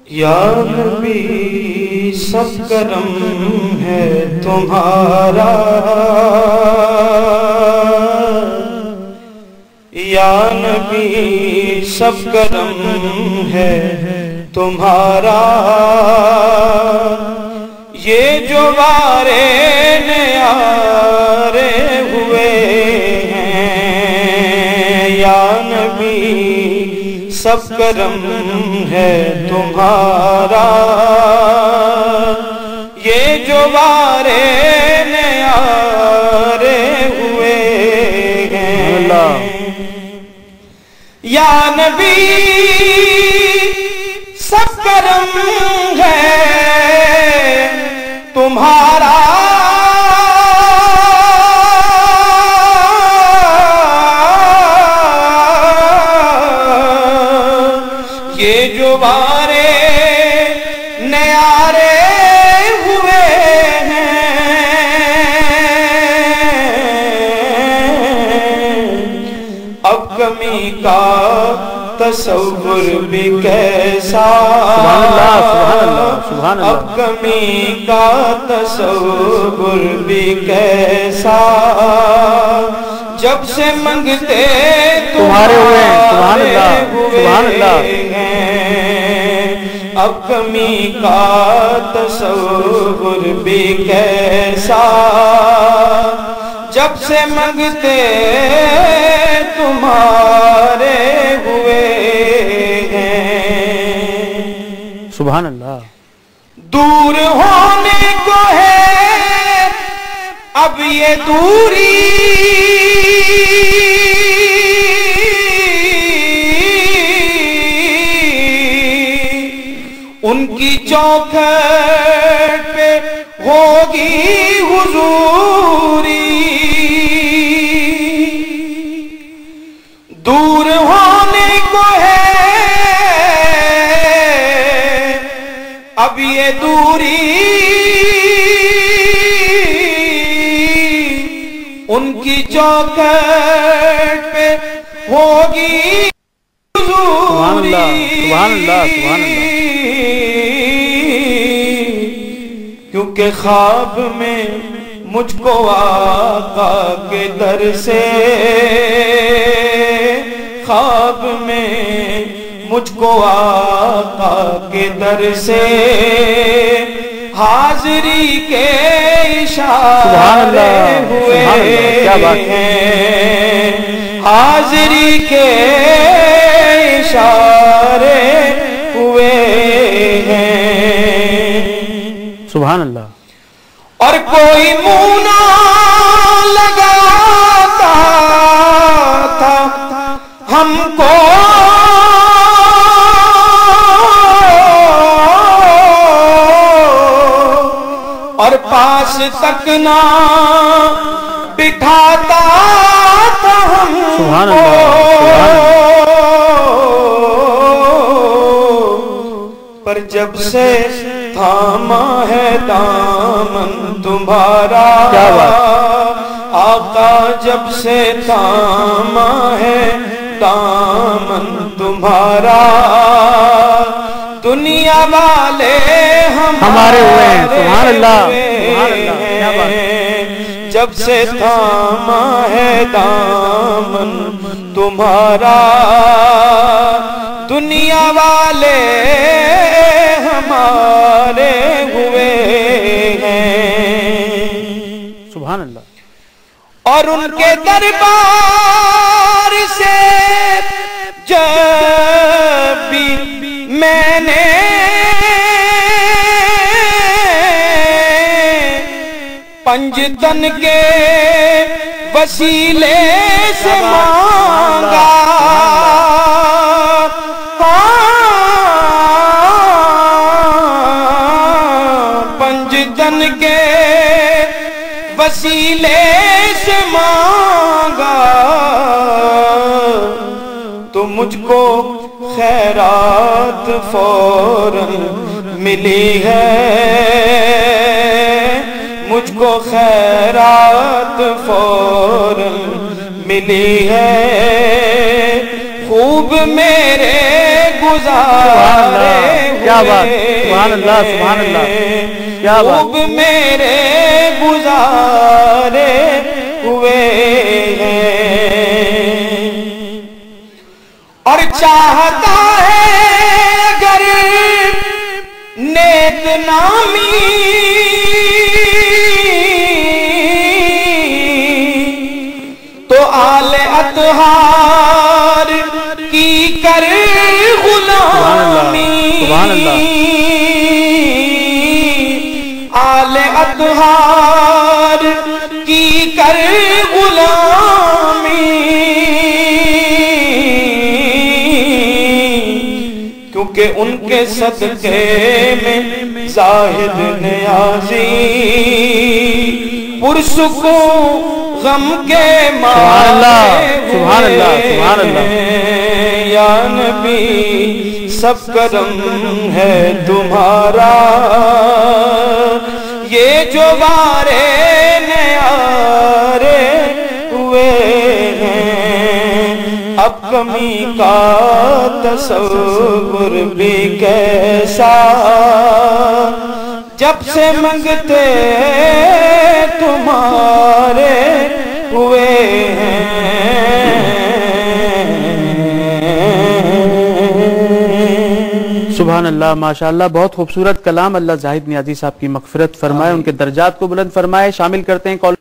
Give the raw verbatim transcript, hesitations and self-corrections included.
یا نبی سب کرم ہے تمہارا، یا نبی سب کرم ہے تمہارا، یہ جو بارے نیارے ہوئے ہیں، یا نبی سب کرم ہے تمہارا، یہ جو بارے نیارے ہوئے ہیں، یا نبی سب کرم ہے تمہارا، یہ جو بارے نیارے ہوئے ہیں، اب کمی کا تصور بھی کیسا، اب کمی کا تصور بھی کیسا، جب سے منگتے تمہارے ہوئے ہیں، اب کمی کا تصور بھی کیسا، جب سے منگتے تمہارے ہوئے ہیں۔ سبحان اللہ۔ دور ہونے کو ہے اب یہ دوری، ان کی چوکھٹ پہ ہوگی حضوری، دور ہونے کو ہے اب یہ دوری، ان کی چوکھٹ پہ ہوگی سبحان اللہ سبحان اللہ سبحان اللہ۔ کیونکہ خواب میں مجھ کو آقا کے در سے، خواب میں مجھ کو آقا کے در سے حاضری کے اشارے ہوئے ہیں، حاضری کے اشارے ہوئے ہیں۔ سبحان اللہ۔ اور کوئی منہ نہ لگاتا تھا ہم کو، اور پاس تک نہ بٹھاتا تھا ہم کو، پر جب سے تھاما ہے دامن تمہارا، آقا جب سے تھاما ہے دامن تمہارا، دنیا والے ہمارے ہوئے ہیں، سبحان اللہ سبحان اللہ، جب سے تھاما ہے دامن تمہارا، دنیا والے ہمارے ہوئے ہیں۔ سبحان اللہ۔ اور ان کے دربار سے جب بھی میں نے پنجتن کے وسیلے سے مانگا، پنجتن کے وسیلے سے مانگا، تو مجھ کو خیرات فوراً ملی ہے، مجھ کو خیرات فوراً ملی ہے، خوب میرے گزارے کیا بات، سبحان اللہ سبحان اللہ، کیا بات، خوب میرے گزارے ہوئے ہیں، اور چاہتا ہے اگر نیک نامی تو آل اطہار کی کر غلامی، سبحان اللہ، آل اطہار کی کر غلامی، کیونکہ ان کے صدقے میں زاہد نیازی پرسکون غم کے مارے سبحان اللہ سبحان اللہ، یا نبی سب کرم ہے تمہارا، یہ جو بارے نیارے ہوئے ہیں، اب کمی کا تصور بھی کیسا، جب سے منگتے تمہارے ہوئے ہیں۔ سبحان اللہ، ماشاءاللہ، بہت خوبصورت کلام۔ اللہ زاہد نیازی صاحب کی مغفرت فرمائے، ان کے درجات کو بلند فرمائے۔ شامل کرتے ہیں کال